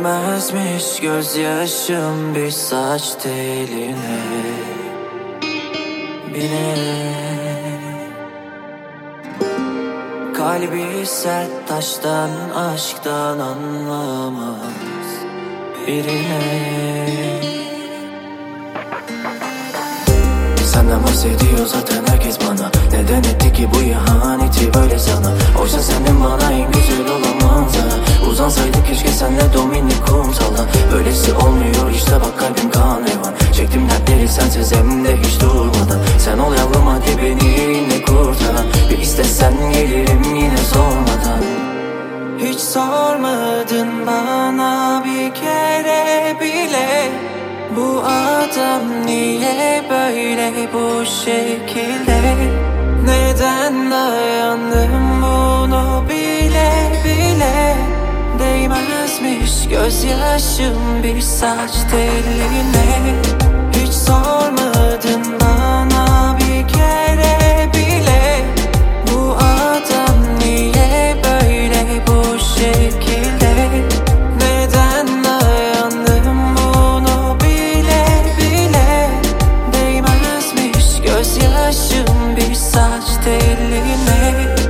Değmezmiş gözyaşım bir saç teline bile. Kalbi sert taştan, aşktan anlamaz birine. Senden bahsediyor zaten herkes bana. Neden etti ki bu ihaneti böyle sana? Oysa senin bana en güzel olan manzara. Uzansaydık keşke senle Dominik kumsalda. Böylesi olmuyor işte bak kalbim kan revan. Çektim dertleri sensiz hem de hiç durmadan. Sen ol yavrum hadi beni yine kurtaran. Bir istesen gelirim yine sormadan. Hiç sormadın bana bir kere bile. Bu adam niye böyle bu şekilde? Neden dayandım bunu bile bile? Değmezmiş gözyaşım bir saç teline. Hiç sormadın bana bir kere bile. Bu adam niye böyle bu şekilde? Neden dayandım bunu bile bile? Değmezmiş gözyaşım bir saç teline.